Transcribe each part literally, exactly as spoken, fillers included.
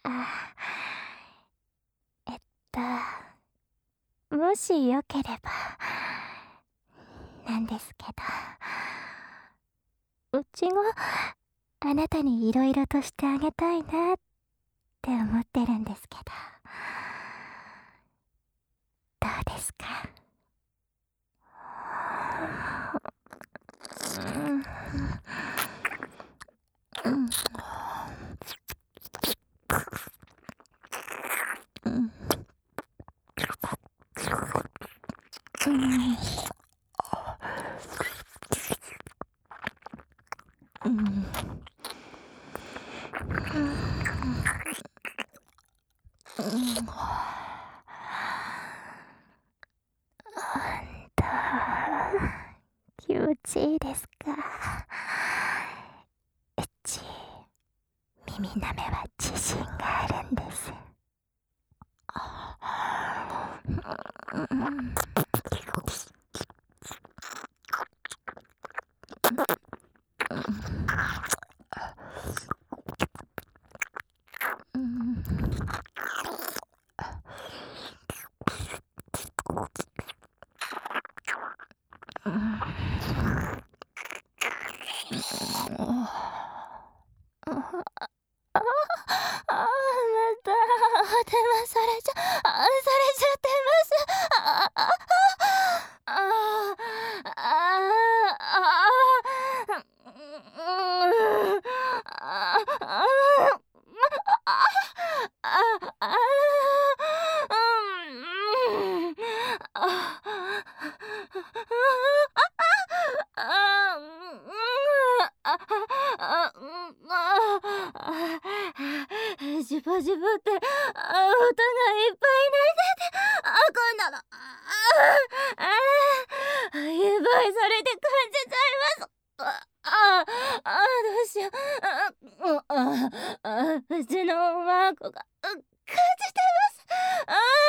あ、えっと、もしよければなんですけど、うちがあなたにいろいろとしてあげたいなって思ってるんですけど、どうですか？うんうんうんうん気持ちいいですか？うち耳なめは自信があるんです。ああ、また電話されちゃあされちゃってます。ああああああうんああああうんああああうんあジュボジュボって音がいっぱい鳴ってて、あ今度のああ誘拐されて感じちゃいます。あああどうしよう。あああうちのマーコが感じてます。あぐしゅぐしゅいじら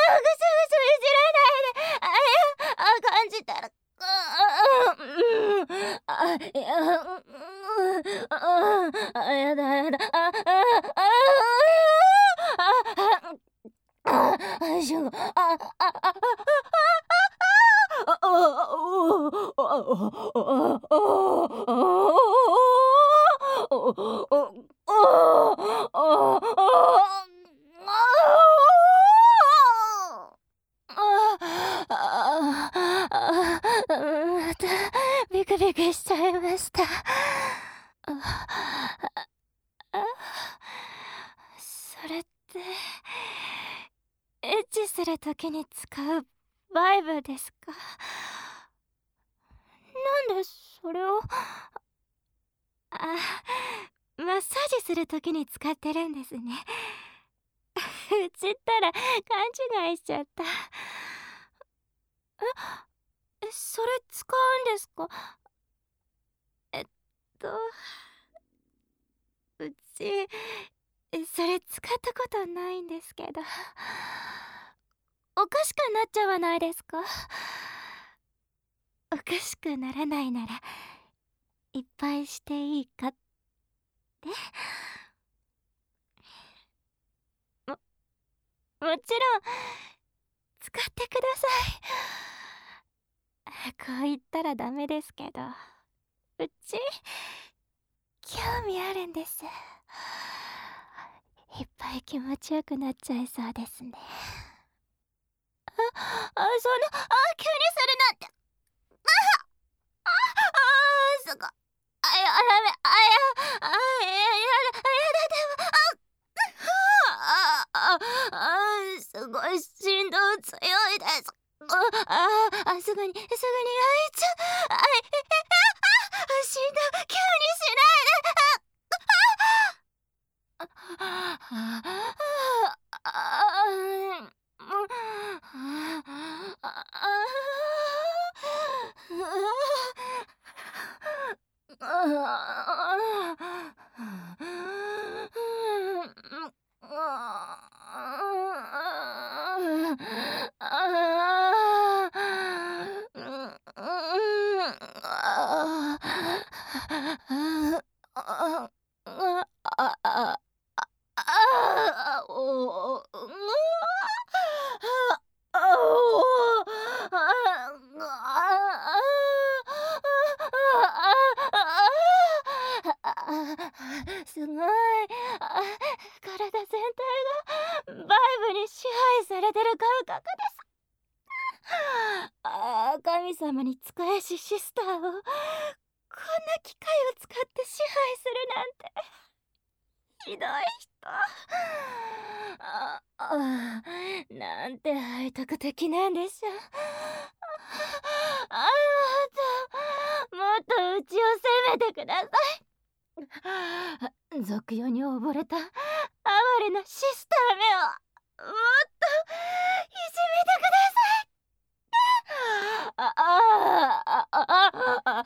ないで。あいやあ感じたらあいやあやだやだあああああしょあああまたビクビクしちゃいました。それってエッチするときに使うバイブですか？なんでそれをあマッサージするときに使ってるんですね。うちったら勘違いしちゃった。えそれ使うんですか？えっとうちそれ使ったことないんですけど、おかしくなっちゃわないですか？おかしくならないならいっぱいしていいかって。ももちろん使ってください。こう言ったらダメですけど、うち興味あるんです。いっぱい気持ちよくなっちゃいそうですね。あ、あ、そんな、あ、急にするなんて。あ、あ、あ、すごい。あ、や、ダメ、あ、や、あ、や、やだ、やだ、でも、あ、あ、あ、あ、すごい振動強いです。あ、あ、あ、すぐに、すぐに開いちゃう。あ、え、え、あ、振動急にしないで。あ、あ、あ、あ、あ、 あおお、うああおすごい。あ、体全体がバイブに支配されてる感覚です。ああ、神様に仕えしシスターをこんな機械を使って支配するなんてひどい人。ああ、なんて背徳的なんでしょう。ああ、もっとうちを責めてください。俗世に溺れた哀れなシスターめをもっといじめてください。ああああああ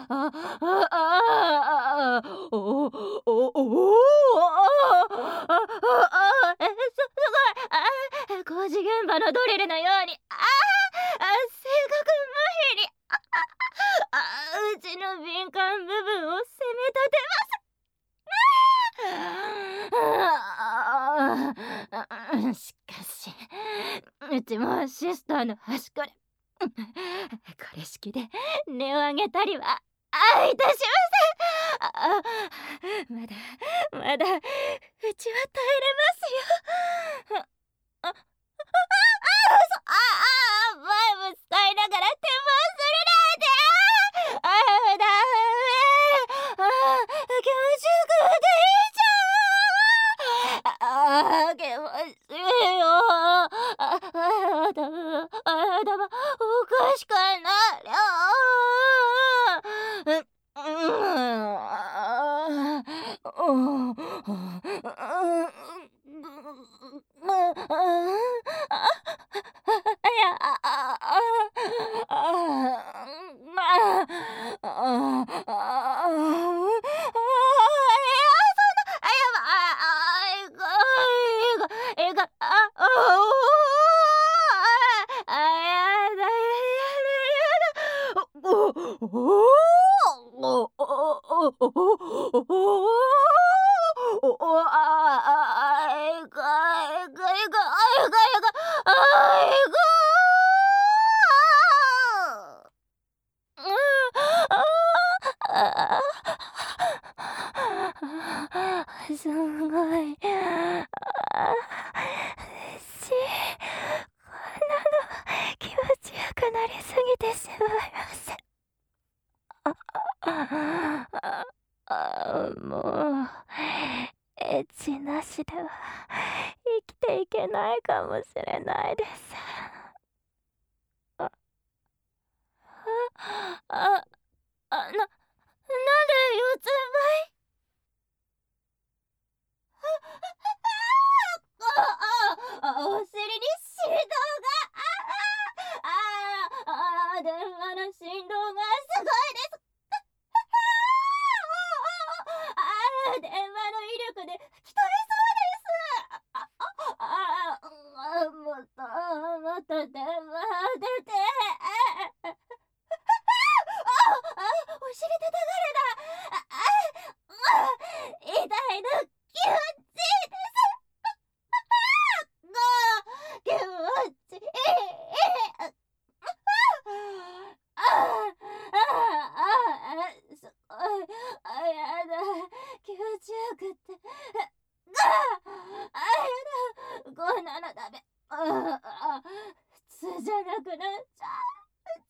あおおおおあえすすごいあ工事現場のドリルのようにああ正確無比にあうちの敏感部分を責め立てます。しかしうちもシスターの端っこでこれ式で音を上げたりはあいたしません。あまだまだうちは耐えれますよ。あああああバイブ使いながら手放するなんてああだめあ気持ちよくていいじゃん。ああ気持ちいいよ。ああだめあだめおかしくなりゃすごい。あしこんなの気持ちよくなりすぎてしまいません。あああもうエッチなしでは生きていけないかもしれないです。あああななんで四つん這いああお尻に振動があああ電話の振動がすごいです。ああ電話の威力で吹き飛びそうです。あああもっともっと電話出てああお尻叩かれた。ああ痛いの気持ちいいです。気持ちいい。ああああすごいあやだ気持ちよくってああやだこんなのダメ。ああ普通じゃなくなっちゃう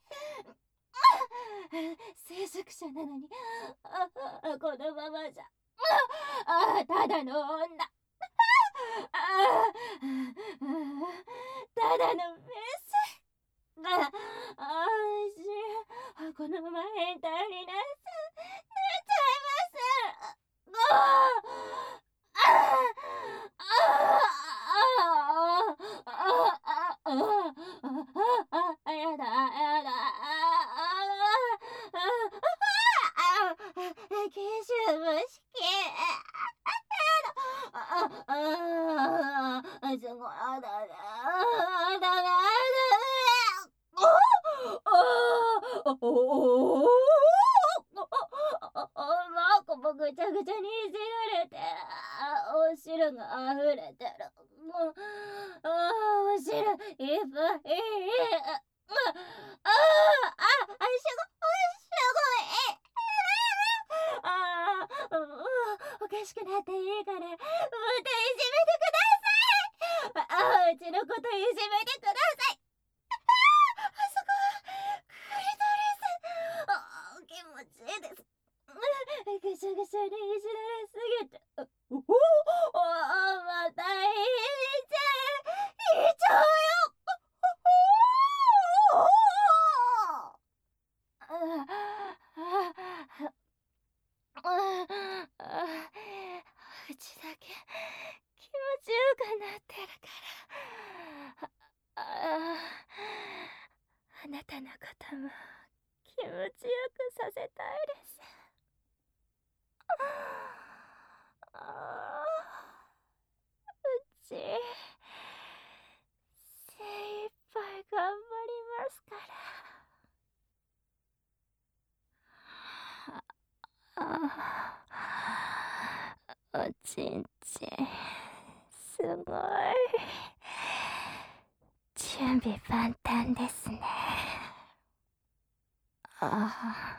うち聖職者なのにああこのままじゃああただの女ああただのメスああおいしいこのまま変態になっちゃなっちゃいますあああああああやだやだ研修無式あああすごいあだだあだだおおおなんかもぐちゃぐちゃにいじられておお汁が溢れてる。もう、あー、お汁いっぱい。えー、あああああ、すごい、すごい。ああ、もうおかしくなっていいから、またいじめてください。ああ、うちのこといじめてください。ああ、そこはクリトリス。ああ、気持ちいいです。ぐしゃぐしゃにいじられすぎて、おおお、またいっちゃい、いっちゃうよ。うちだけ気持ちよくなってるから。ああ、あなたのことも気持ちよくさせたいです。ああ、うち精一杯頑張りますから。ああ、おちんちんすごい準備万端ですね。あ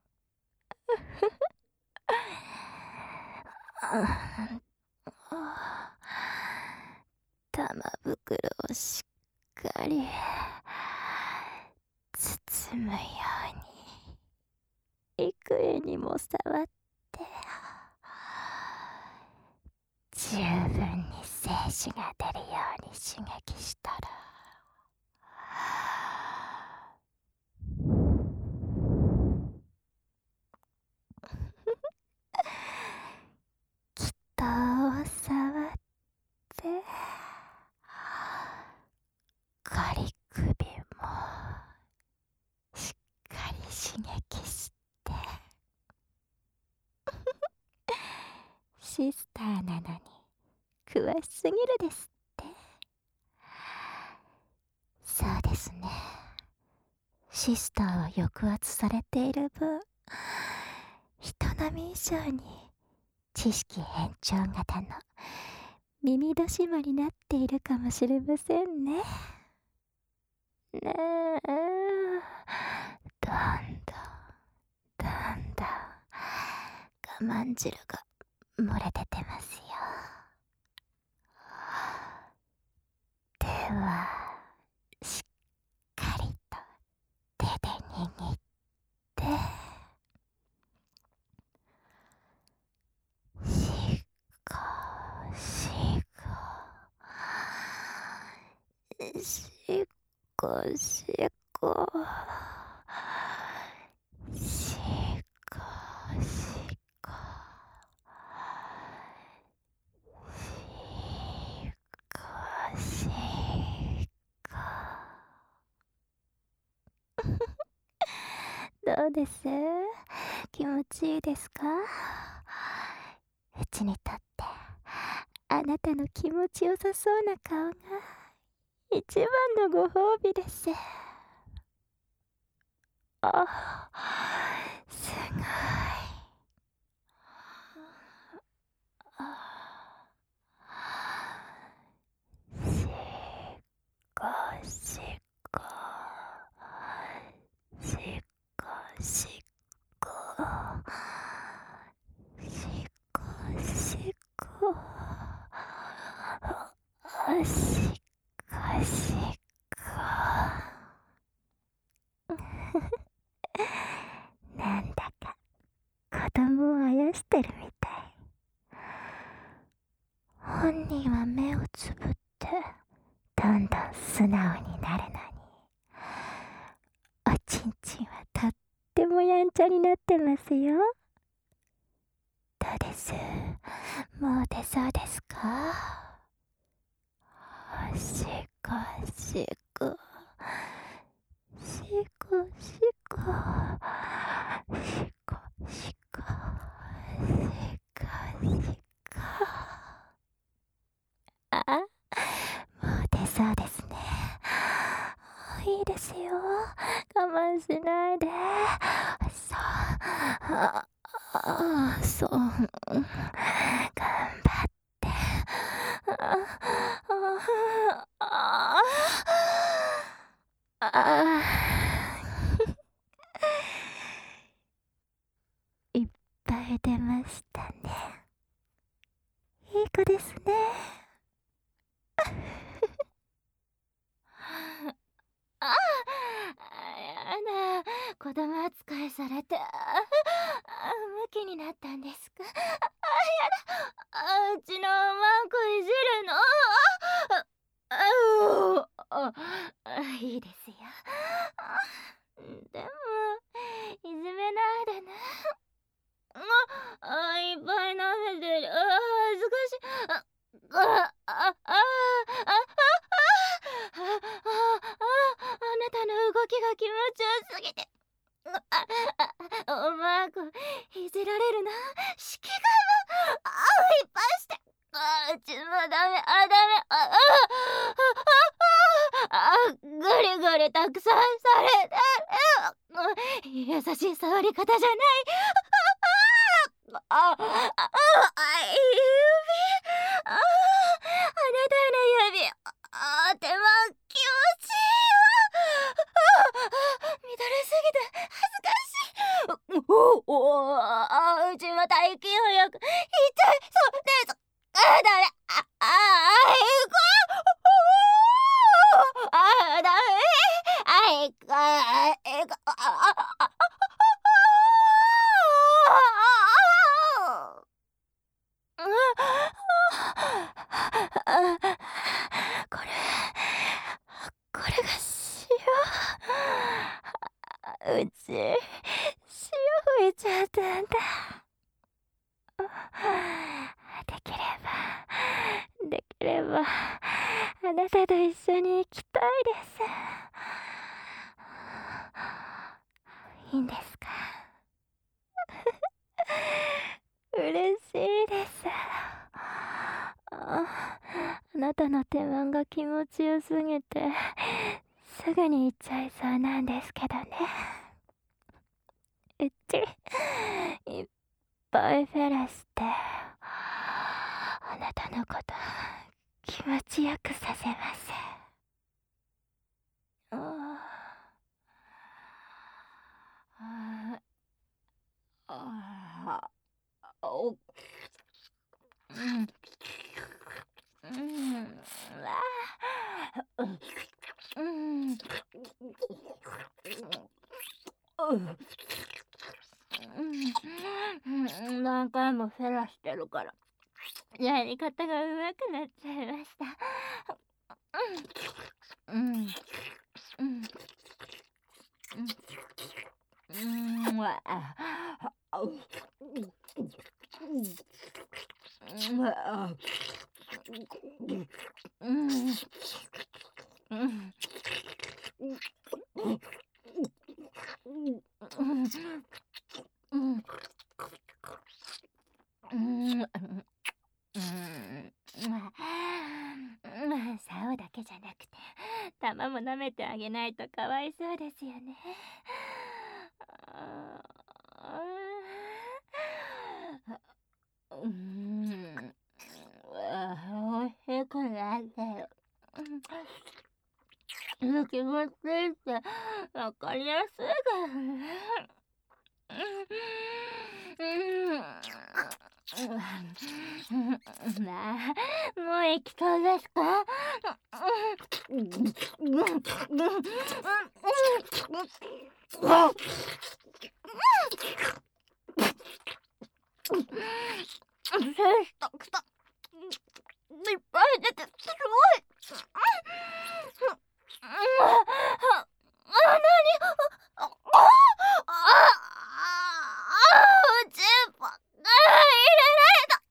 あ玉袋をしっかり包むように幾重にも触って十分に精子が出るように刺激したら北を触って仮首もしっかり刺激してシスターなのに詳しすぎるですって。そうですね、シスターは抑圧されている分人並み以上に知識偏重型の耳戸島になっているかもしれませんね。ねえ、どんどんどんどん我慢汁が漏れ出てますよ。ではしっかりと手で握ってしこしこしこしこしこしこしこどうです？気持ちいいですか？うちにとってあなたの気持ちよさそうな顔が一番のご褒美です。あ、すごい。しこしこしこしこしこしこしこしこなんだか子供をあやしてるみたい。本人は目をつぶってどんどん素直になるのにおちんちんはとってもやんちゃになってますよ。どうです？もう出そうですか？しこしこしこしこしこしこしこしこあ、もう出そうですね。いいですよ、我慢しないで。そう、ああ、そう、頑張ってああいっぱい出ましたね。いい子ですね。ああ、やだ、子供扱いされて、あムキになったんですか。あ、やだ、あうちのマンコいじるの。あああいいですよ。でもいじめないでね。あいっぱい舐めてる。あ恥ずかしい。あああああああなたの動きが気持ちよすぎて。ああおまーこいじられるな。式があいっぱいして。あうちもダメ。あダメ。ああああぐりぐりたくさんされてる。優しい触り方じゃない。ああああ指。ああなたの指。あ手間気持ちいいわ。乱れすぎて恥ずかしい。おおあうちも大気をよく痛い。そうですあダメ。あああいこあダメ。あいこあいこあああこれこれが塩。うち塩吹いちゃったんだ。できればできればあなたと一緒に行きたいです。いいんですか。嬉しいです。あなたの手間が気持ちよすぎてすぐに行っちゃいそうなんですけどね。うちいっぱいフェラしてあなたのこと気持ちよくさせます。ああああおうんうんあうんうん何回もフェラしてるからやり方が上手くなっちゃいました。うんうんうんうんわあうんうんうんうんうん竿だけじゃなくて玉も舐めてあげないとかわいそうですよね。うんおいしくなってる。気持ちいいってわかりやすいからね。なあ、もう行きそうですか。センスたくさんいっぱい出てすごい。あ、なにあああチンポ入れられた。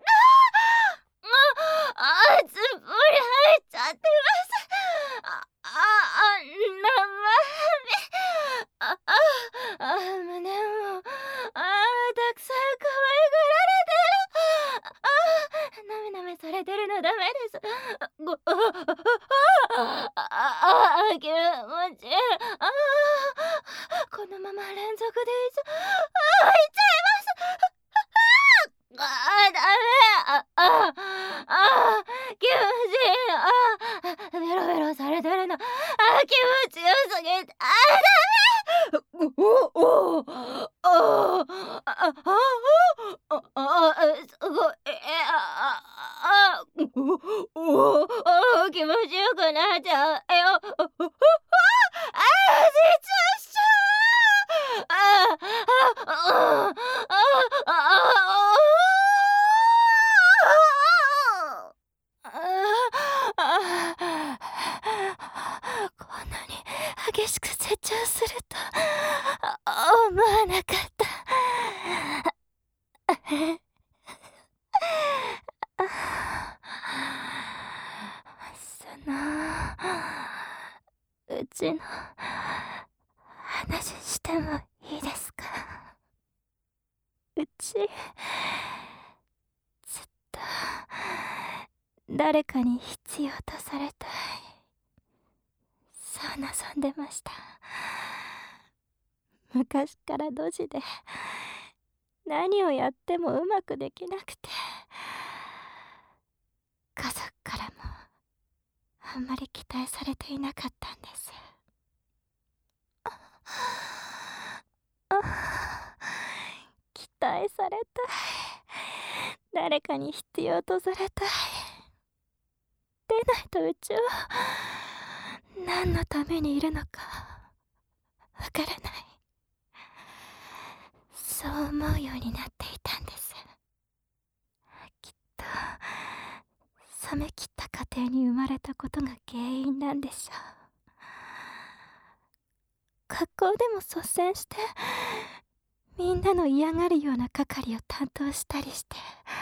あつっぷり入っちゃってます。ああ生身あああ胸もあたくさん可愛がられてる。あなめなめされてるのダメです。ごああ気持ちいい。あこのまま連続でいっちゃあいっちゃいます。あダメあああ気気持ちいいの。あベロベロされてるの。あ気持ちよすぎて。あダメ。おおおおあああああすごい。えあああおおお気持ちよくなっちゃう。えおあああ成長しちゃう。あああああああこんなに激しく成長すると思わなかった。そのうちの話してもいいですか？うちずっと誰かに必要とされたい、そう望んでました。昔からドジで何をやってもうまくできなくて、家族からもあんまり期待されていなかったんです。期待されたい、誰かに必要とされたい。でないとうちは何のためにいるのかわからない、そう思うようになっていたんです。きっと冷めきった家庭に生まれたことが原因なんでしょう。学校でも率先してみんなの嫌がるような係を担当したりして、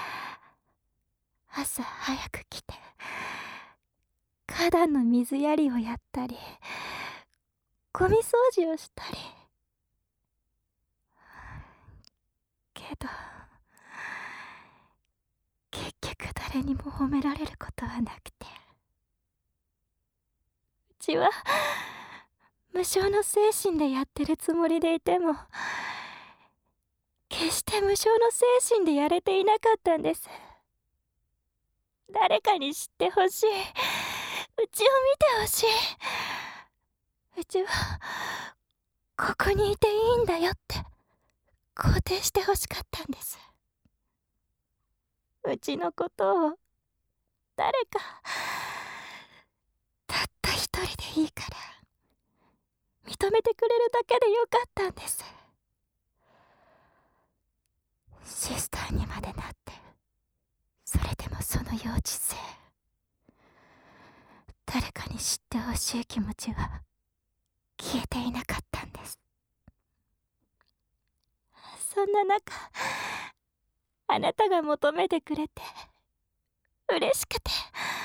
朝早く来て花壇の水やりをやったり、ゴミ掃除をしたり。けど結局誰にも褒められることはなくて、うちは無償の精神でやってるつもりでいても、決して無償の精神でやれていなかったんです。誰かに知ってほしい、うちを見てほしい、うちはここにいていいんだよって肯定してほしかったんです。うちのことを誰かたった一人でいいから認めてくれるだけでよかったんです。シスターにまでなって、それでもその幼稚性、誰かに知ってほしい気持ちは消えていなかったんです。そんな中、あなたが求めてくれて嬉しくて、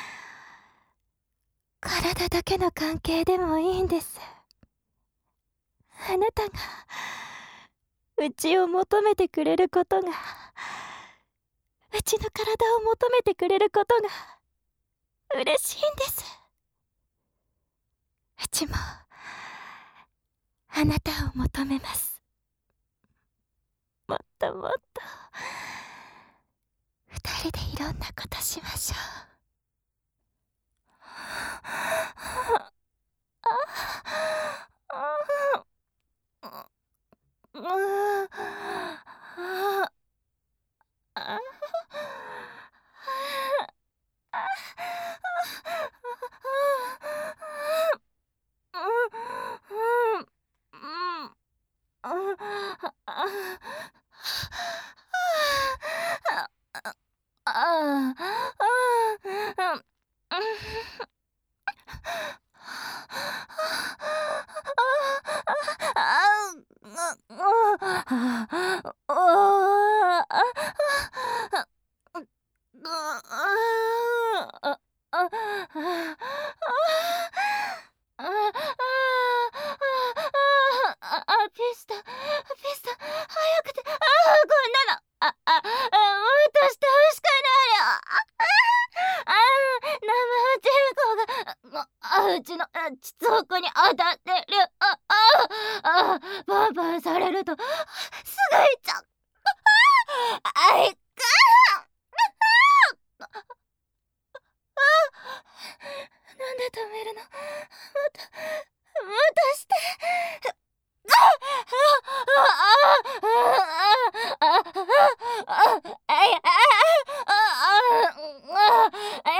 体だけの関係でもいいんです。あなたがうちを求めてくれることが、うちの体を求めてくれることが嬉しいんです。うちもあなたを求めます。もっともっと二人でいろんなことしましょう。うちの膣奥に当たってる。あああバンバンされるとすぐいっちゃう。あいかん。あ止めるの。またまたして。あああああああああいやあああい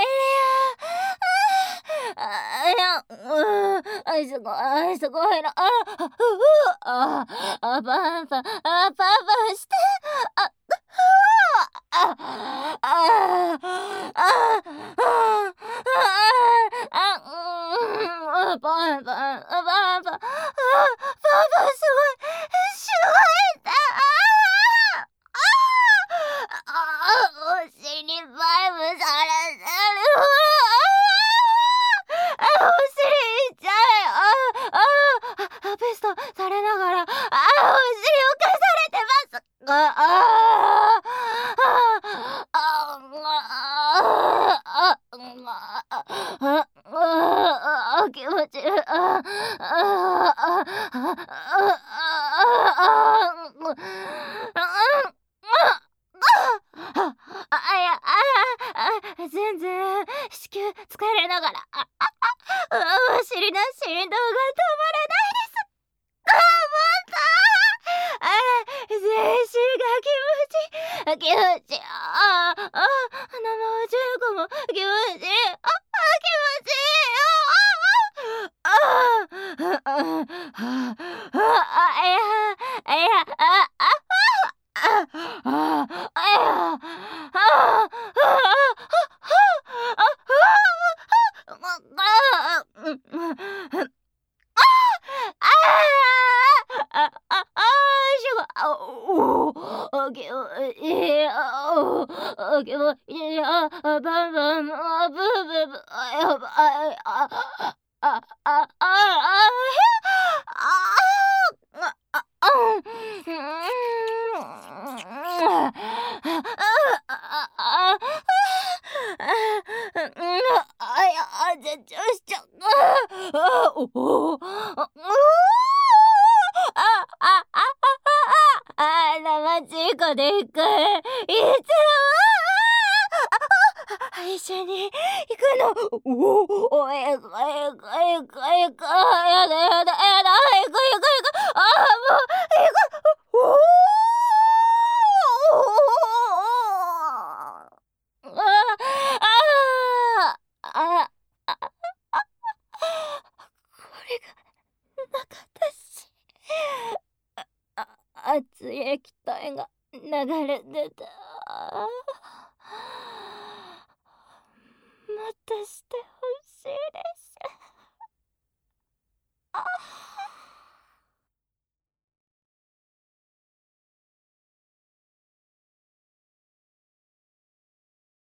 やあいやうんあすごいすごいなああああパンパンあパンパンしてああああああああパンパンパンパンパンパパすごいすごいだああお尻にバイブされてるあお尻痛いあああペストされながらあお尻をかされてますああああああ気持ちいいあああいやあ全然子宮疲れながらああお尻の振動が止まらないですあもっとあ全身が気持ちいい気持ちいいああ生おじゅうこも気持ちいいあ気持ちいいあああああいやいやあああああいやあ絶頂しちゃうあおおあああああ生ちいこで行くいつ一緒に行くのおおえかえかえかえかやだやだやだ行く行く行くああもう行くおおああああこれがなかったしあ熱い液体が流れ出たまたしてほしいです